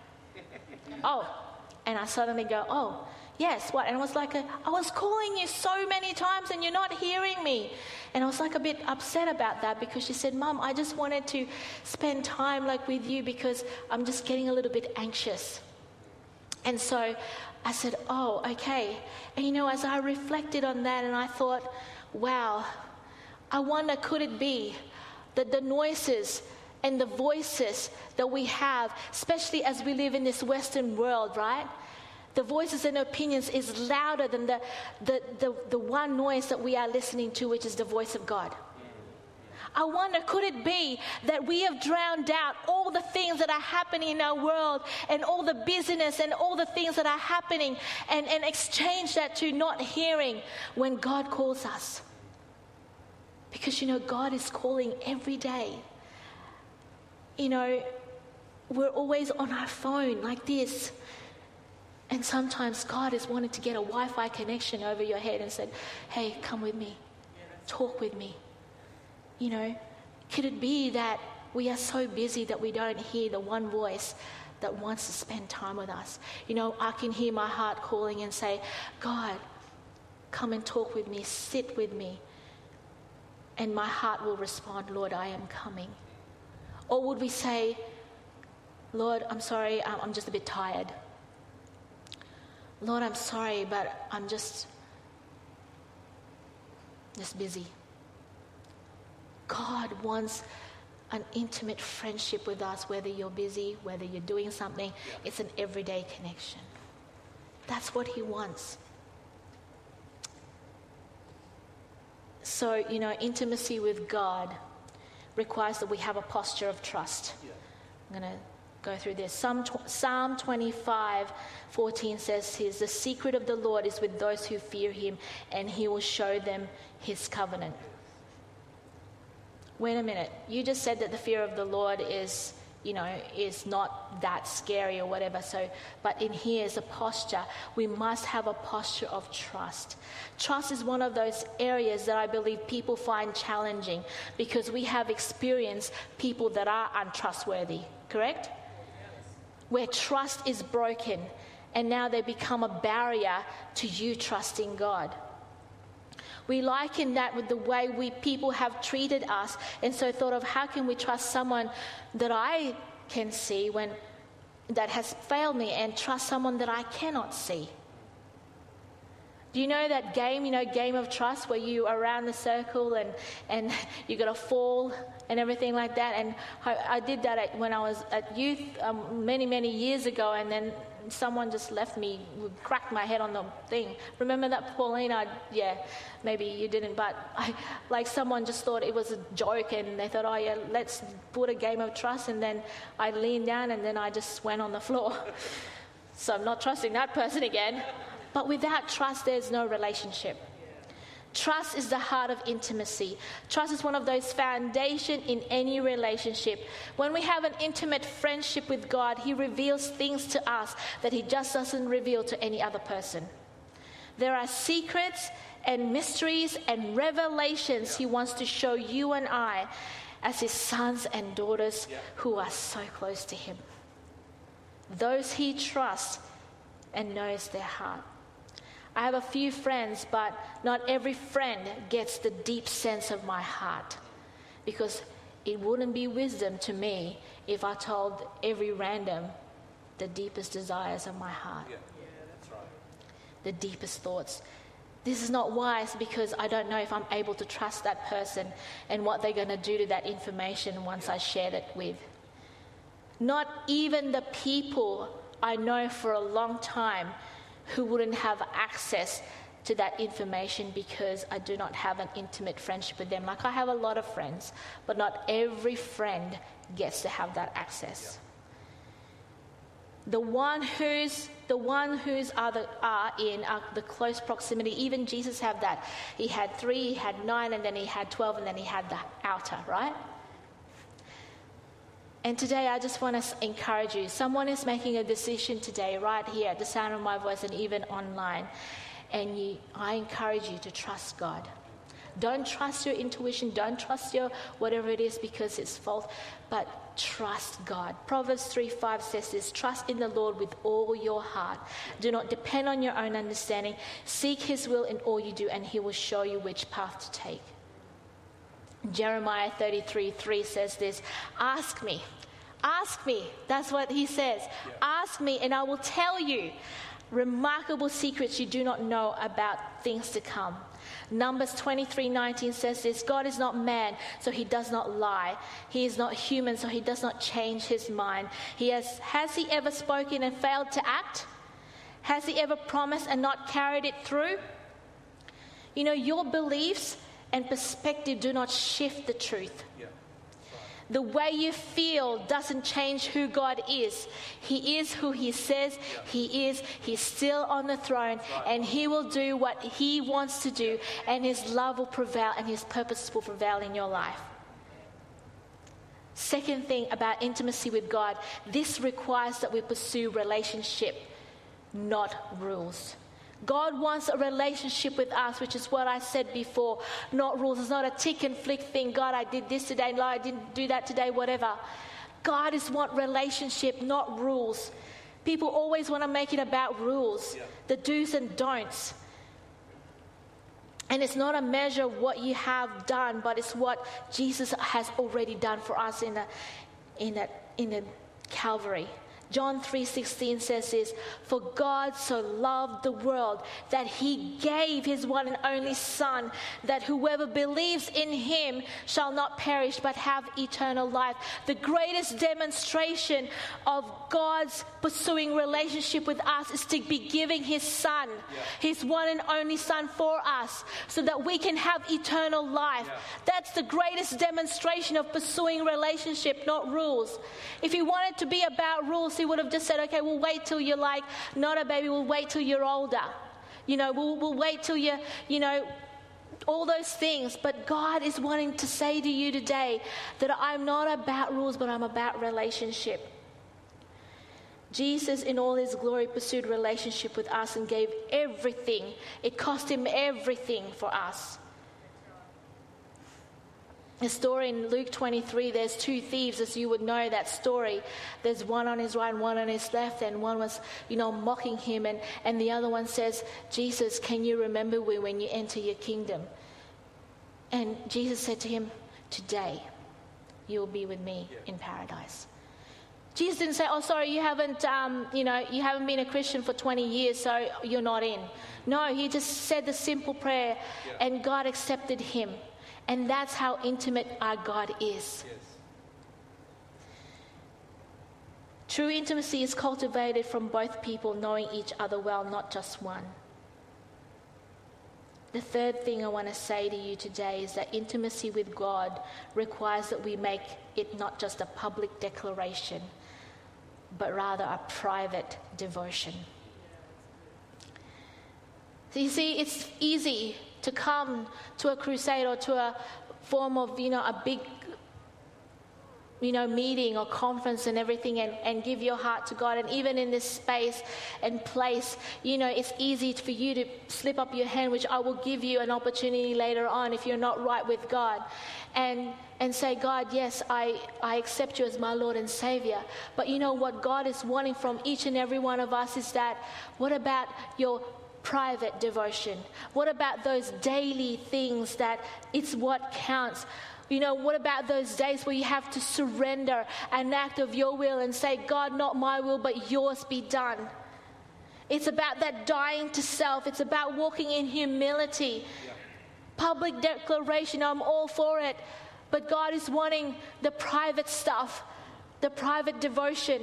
[SPEAKER 1] Oh, and I suddenly go, oh, yes, what? And I was like, I was calling you so many times and you're not hearing me. And I was like a bit upset about that, because she said, Mom, I just wanted to spend time like with you because I'm just getting a little bit anxious. And so I said, oh, okay. And you know, as I reflected on that, and I thought, wow, I wonder, could it be that the noises and the voices that we have, especially as we live in this Western world, right? The voices and opinions is louder than the, the, the, the one noise that we are listening to, which is the voice of God. I wonder, could it be that we have drowned out all the things that are happening in our world and all the busyness and all the things that are happening, and, and exchange that to not hearing when God calls us? Because, you know, God is calling every day. You know, we're always on our phone like this. And sometimes God is wanting to get a Wi-Fi connection over your head and said, hey, come with me. Talk with me. You know, could it be that we are so busy that we don't hear the one voice that wants to spend time with us? You know, I can hear my heart calling and say, God, come and talk with me, sit with me. And my heart will respond, Lord, I am coming. Or would we say, Lord, I'm sorry, I'm just a bit tired. Lord, I'm sorry, but I'm just, just busy. God wants an intimate friendship with us, whether you're busy, whether you're doing something. It's an everyday connection. That's what he wants. So, you know, intimacy with God requires that we have a posture of trust. I'm going to go through this. Psalm, Psalm twenty-five fourteen says, "His the secret of the Lord is with those who fear him, and he will show them his covenant." Wait a minute. You just said that the fear of the Lord is, you know, is not that scary or whatever. So, but in here is a posture. We must have a posture of trust. Trust is one of those areas that I believe people find challenging because we have experienced people that are untrustworthy, correct? Where trust is broken and now they become a barrier to you trusting God. We liken that with the way we people have treated us, and so thought of how can we trust someone that I can see when that has failed me, and trust someone that I cannot see. Do you know that game, you know, game of trust, where you are around the circle and, and you got to fall and everything like that? And I, I did that at, when I was at youth um, many, many years ago, and then someone just left me, cracked my head on the thing. Remember that, Pauline? I, yeah, maybe you didn't, but I, like someone just thought it was a joke, and they thought, oh yeah, let's put a game of trust, and then I leaned down and then I just went on the floor. So I'm not trusting that person again. But without trust, there's no relationship. Trust is the heart of intimacy. Trust is one of those foundations in any relationship. When we have an intimate friendship with God, he reveals things to us that he just doesn't reveal to any other person. There are secrets and mysteries and revelations he wants to show you and I as his sons and daughters who are so close to him. Those he trusts and knows their heart. I have a few friends, but not every friend gets the deep sense of my heart, because it wouldn't be wisdom to me if I told every random the deepest desires of my heart.
[SPEAKER 2] Yeah, yeah, that's right.
[SPEAKER 1] The deepest thoughts. This is not wise because I don't know if I'm able to trust that person and what they're going to do to that information once I share it with. Not even the people I know for a long time who wouldn't have access to that information because I do not have an intimate friendship with them. Like, I have a lot of friends, but not every friend gets to have that access. Yeah. The one who's the one who's are, the, are in are the close proximity. Even Jesus had that. He had three, he had nine, and then he had twelve, and then he had the outer, right? And today I just want to encourage you. Someone is making a decision today, right here at the sound of my voice and even online. And you, I encourage you to trust God. Don't trust your intuition. Don't trust your whatever it is because it's false. But trust God. Proverbs three five says this: trust in the Lord with all your heart. Do not depend on your own understanding. Seek his will in all you do, and he will show you which path to take. Jeremiah thirty-three three says this: ask me, ask me. That's what he says. Yeah. Ask me and I will tell you remarkable secrets you do not know about things to come. Numbers twenty-three nineteen says this: God is not man, so he does not lie. He is not human, so he does not change his mind. He has, has he ever spoken and failed to act? Has he ever promised and not carried it through? You know, your beliefs and perspective do not shift the truth. Yeah. The way you feel doesn't change who God is. He is who he says yeah. he is. He's still on the throne, right. And he will do what he wants to do, and his love will prevail and his purpose will prevail in your life. Second thing about intimacy with God, this requires that we pursue relationship, not rules. God wants a relationship with us, which is what I said before, not rules. It's not a tick and flick thing. God, I did this today. No, I didn't do that today, whatever. God is want relationship, not rules. People always want to make it about rules, yeah. the do's and don'ts. And it's not a measure of what you have done, but it's what Jesus has already done for us in the, in the, in the Calvary. John three sixteen says this, "For God so loved the world that he gave his one and only Son, that whoever believes in him shall not perish but have eternal life." The greatest demonstration of God's pursuing relationship with us is to be giving his Son, yeah. his one and only Son for us, so that we can have eternal life. Yeah. That's the greatest demonstration of pursuing relationship, not rules. If he wanted to be about rules, he would have just said, okay, we'll wait till you're like not a baby, we'll wait till you're older. You know, we'll, we'll wait till you're, you know, all those things. But God is wanting to say to you today that I'm not about rules, but I'm about relationship. Jesus, in all his glory, pursued relationship with us and gave everything. It cost him everything for us. The story in Luke twenty-three, there's two thieves, as you would know that story. There's one on his right and one on his left, and one was, you know, mocking him, and, and the other one says, "Jesus, can you remember me when you enter your kingdom?" And Jesus said to him, "Today you will be with me in paradise." Jesus didn't say, "Oh, sorry, you haven't, um, you know, you haven't been a Christian for twenty years, so you're not in." No, he just said the simple prayer, yeah. and God accepted him. And that's how intimate our God is. Yes. True intimacy is cultivated from both people knowing each other well, not just one. The third thing I want to say to you today is that intimacy with God requires that we make it not just a public declaration, but rather a private devotion. So you see, it's easy to come to a crusade or to a form of, you know, a big, you know, meeting or conference and everything, and, and give your heart to God. And even in this space and place, you know, it's easy for you to slip up your hand, which I will give you an opportunity later on if you're not right with God, and and say, "God, yes, I, I accept you as my Lord and Savior." But you know what God is wanting from each and every one of us is that, what about your private devotion? What about those daily things that it's what counts? You know, what about those days where you have to surrender an act of your will and say, "God, not my will, but yours be done"? It's about that dying to self. It's about walking in humility. Yeah. Public declaration, I'm all for it. But God is wanting the private stuff, the private devotion.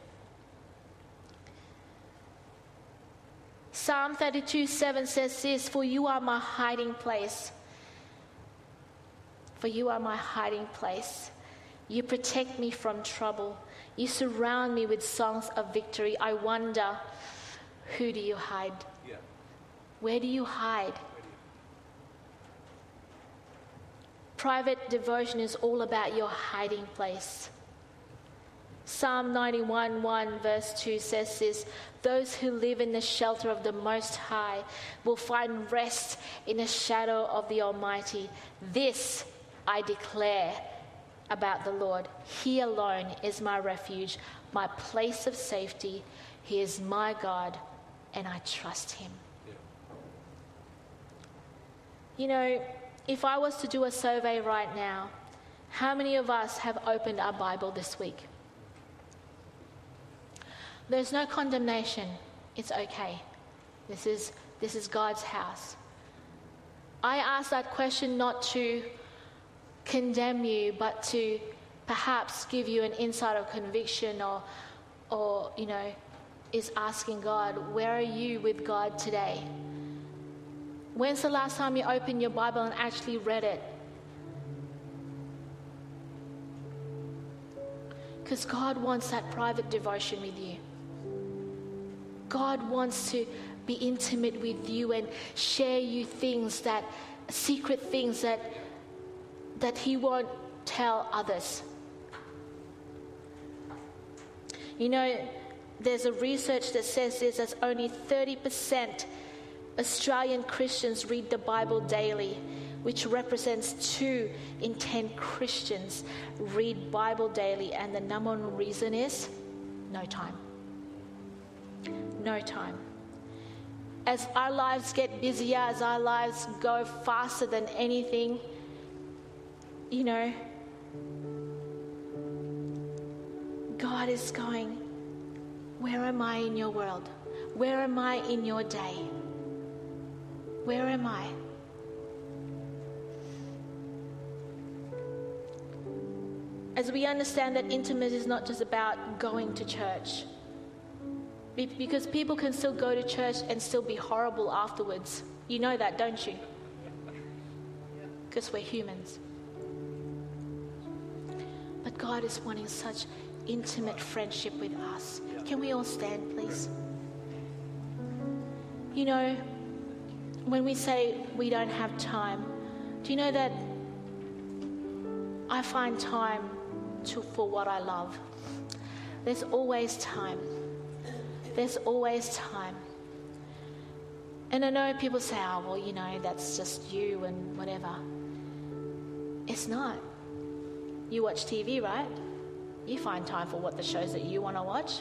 [SPEAKER 1] Psalm thirty-two seven says this, "For you are my hiding place. For you are my hiding place. You protect me from trouble. You surround me with songs of victory. I wonder, who do you hide?" Yeah. Where do you hide? Private devotion is all about your hiding place. Psalm ninety-one one verse two says this, "Those who live in the shelter of the Most High will find rest in the shadow of the Almighty. This I declare about the Lord. He alone is my refuge, my place of safety. He is my God, and I trust him." Yeah. You know, if I was to do a survey right now, how many of us have opened our Bible this week? There's no condemnation. It's okay. This is this is God's house. I ask that question not to condemn you, but to perhaps give you an insight of conviction, or, or you know, is asking God, where are you with God today? When's the last time you opened your Bible and actually read it? Because God wants that private devotion with you. God wants to be intimate with you and share you things that, secret things that, that he won't tell others. You know, there's a research that says this, that only thirty percent Australian Christians read the Bible daily, which represents two in ten Christians read Bible daily, and the number one reason is no time. No time. As our lives get busier, as our lives go faster than anything, you know, God is going, Where am I in your world? Where am I in your day? Where am I? As we understand that intimacy is not just about going to church, Be- because people can still go to church and still be horrible afterwards. You know that, don't you? Because we're humans. But God is wanting such intimate friendship with us. Can we all stand, please? You know, when we say we don't have time, do you know that I find time to for what I love? There's always time. There's always time. And I know people say, oh, well, you know, that's just you and whatever. It's not. You watch T V, right? You find time for what the shows that you want to watch.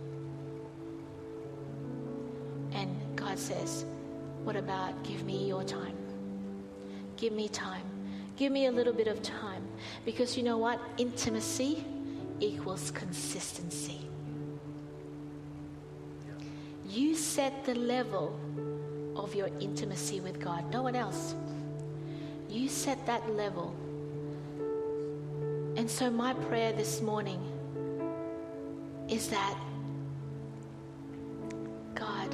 [SPEAKER 1] And God says, what about give me your time? Give me time. Give me a little bit of time. Because you know what? Intimacy equals consistency. You set the level of your intimacy with God. No one else. You set that level. And so my prayer this morning is that, God,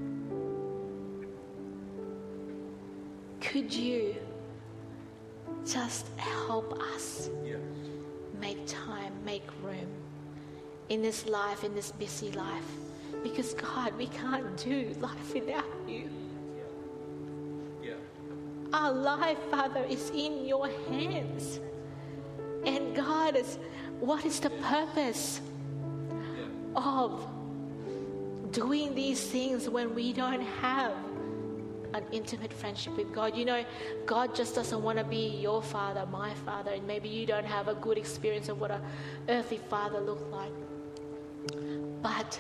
[SPEAKER 1] could you just help us
[SPEAKER 2] Yes.
[SPEAKER 1] make time, make room in this life, in this busy life? Because God, we can't do life without you.
[SPEAKER 2] Yeah.
[SPEAKER 1] Our life, Father, is in your hands. And God, is what is the purpose of doing these things when we don't have an intimate friendship with God? You know, God just doesn't want to be your father, my father, and maybe you don't have a good experience of what an earthly father looked like. But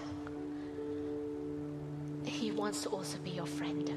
[SPEAKER 1] He wants to also be your friend.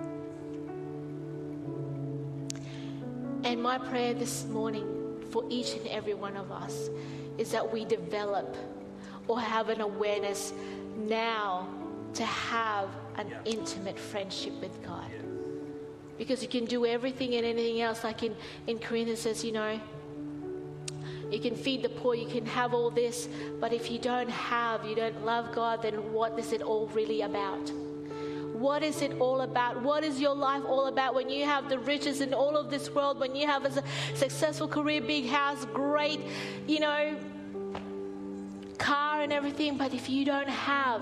[SPEAKER 1] And my prayer this morning for each and every one of us is that we develop or have an awareness now to have an yeah. intimate friendship with God. Yeah. Because you can do everything and anything else, like in, in Corinthians says, you know, you can feed the poor, you can have all this, but if you don't have, you don't love God, then what is it all really about? What is it all about? What is your life all about when you have the riches in all of this world, when you have a successful career, big house, great, you know, car and everything, but if you don't have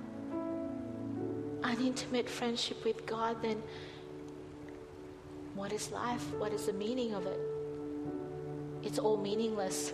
[SPEAKER 1] an intimate friendship with God, then what is life? What is the meaning of it? It's all meaningless.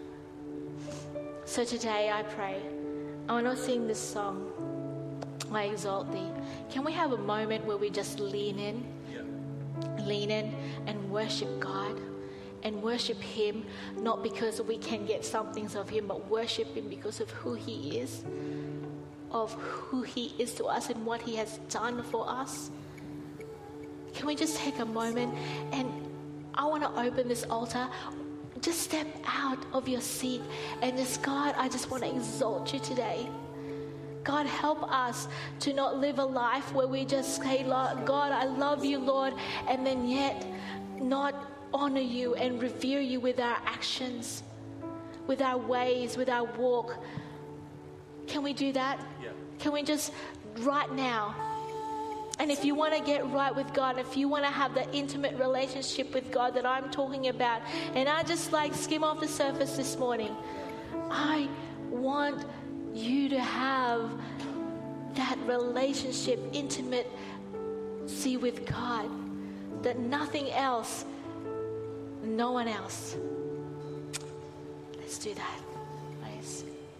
[SPEAKER 1] So today I pray, I want to sing this song, I exalt thee. Can we have a moment where we just lean in, yeah. lean in and worship God and worship Him, not because we can get some things of Him, but worship Him because of who He is, of who He is to us and what He has done for us. Can we just take a moment? And I want to open this altar. Just step out of your seat and just, God, I just want to exalt you today. God, help us to not live a life where we just say, God, I love you, Lord, and then yet not honor you and revere you with our actions, with our ways, with our walk. Can we do that?
[SPEAKER 2] Yeah.
[SPEAKER 1] Can we just, right now, and if you want to get right with God, if you want to have the intimate relationship with God that I'm talking about, and I just like skim off the surface this morning, I want you to have that relationship, intimacy with God, that nothing else, no one else. Let's do that, please.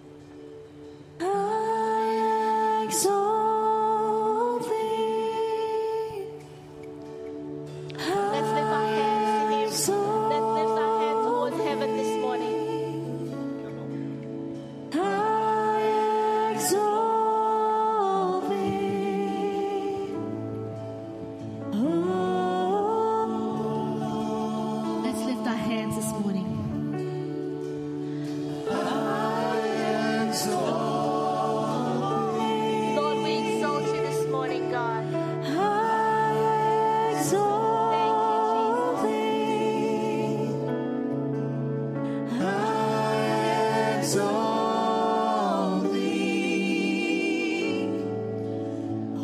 [SPEAKER 3] I exalt thee.
[SPEAKER 1] Let's lift our hands to Him. Let's lift our hands towards heaven this morning.
[SPEAKER 3] Oh exalt thee, O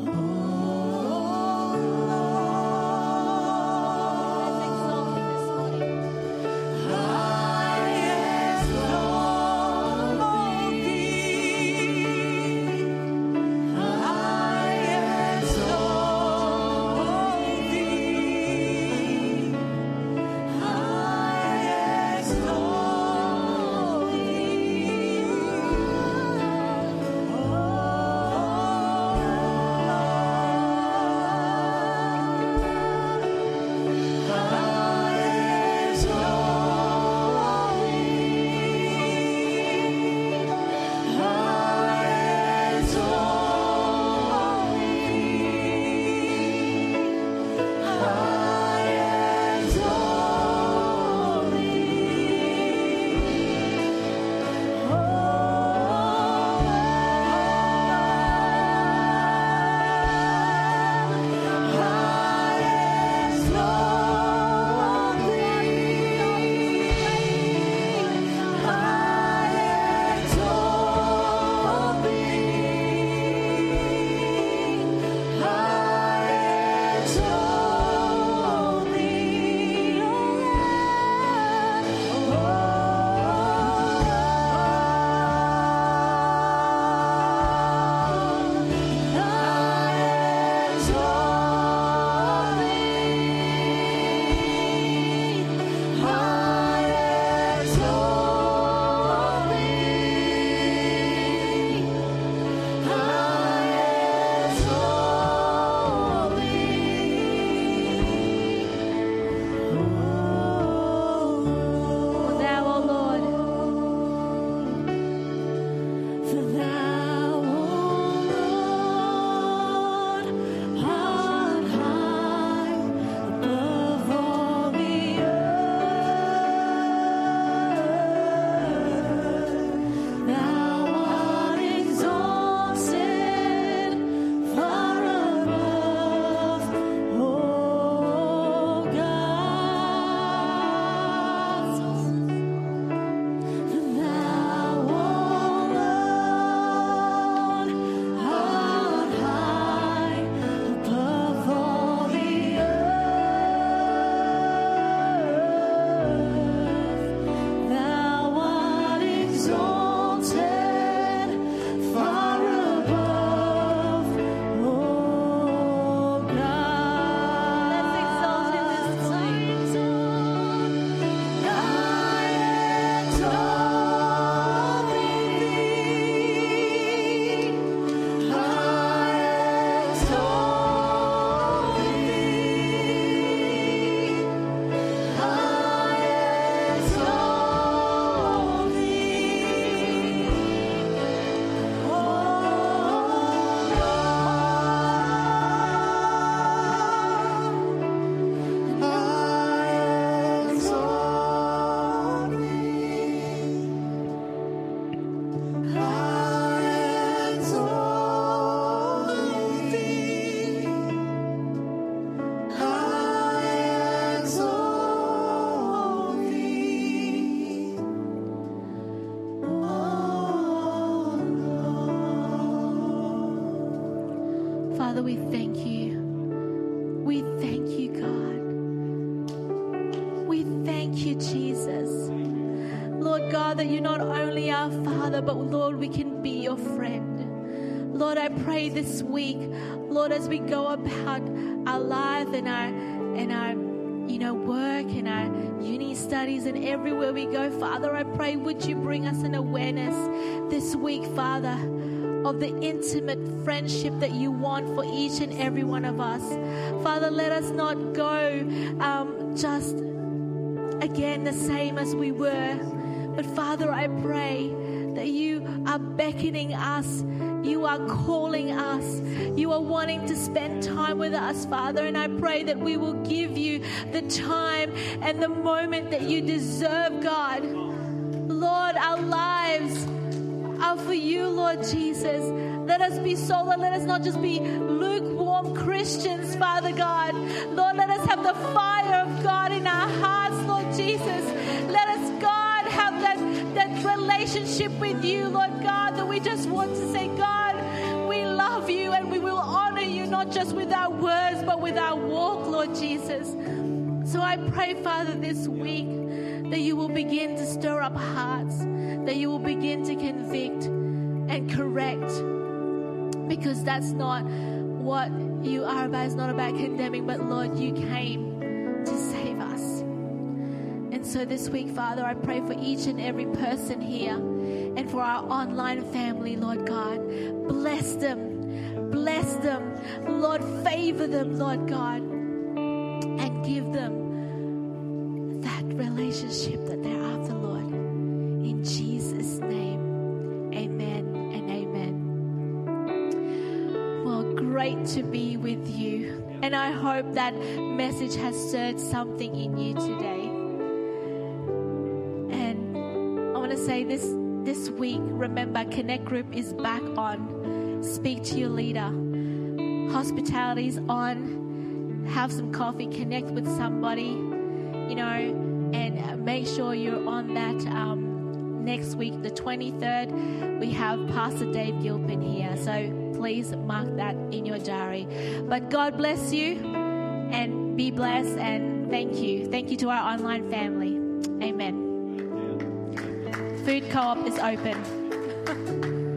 [SPEAKER 1] Father, we thank you. We thank you, God. We thank you, Jesus. Lord God, that you're not only our Father, but Lord, we can be your friend. Lord, I pray this week, Lord, as we go about our life and our and our you know work and our uni studies and everywhere we go, Father, I pray, would you bring us an awareness this week, Father, of the intimate friendship that you want for each and every one of us. Father, let us not go um, just again the same as we were. But Father, I pray that you are beckoning us. You are calling us. You are wanting to spend time with us, Father. And I pray that we will give you the time and the moment that you deserve, God. Lord, our lives are for you, Lord Jesus. Let us be solar. Let us not just be lukewarm Christians, Father God. Lord, let us have the fire of God in our hearts, Lord Jesus. Let us, God, have that, that relationship with you, Lord God, that we just want to say, God, we love you and we will honor you, not just with our words, but with our walk, Lord Jesus. So I pray, Father, this week that you will begin to stir up hearts, that you will begin to convict and correct, because that's not what you are about. It's not about condemning, but Lord, you came to save us. And so this week, Father, I pray for each and every person here and for our online family, Lord God. Bless them. Bless them. Lord, favor them, Lord God, and give them that relationship that they're after, Lord. In Jesus' name, amen and amen. Well, great to be with you. And I hope that message has stirred something in you today. And I want to say this, this week, remember, Connect Group is back on. Speak to your leader. Hospitality is on. Have some coffee, connect with somebody, you know, and make sure you're on that. Um, next week, the twenty-third, we have Pastor Dave Gilpin here. So please mark that in your diary. But God bless you and be blessed, and thank you. Thank you to our online family. Amen. Food Co-op is open.